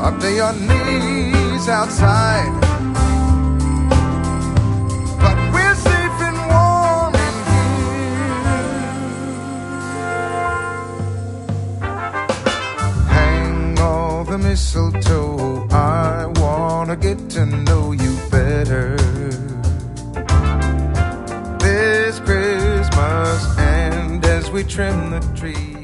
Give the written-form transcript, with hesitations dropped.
up to your knees outside. But we're safe and warm in here. Hang all the mistletoe, I wanna get to know you better. This Christmas, and as we trim the tree,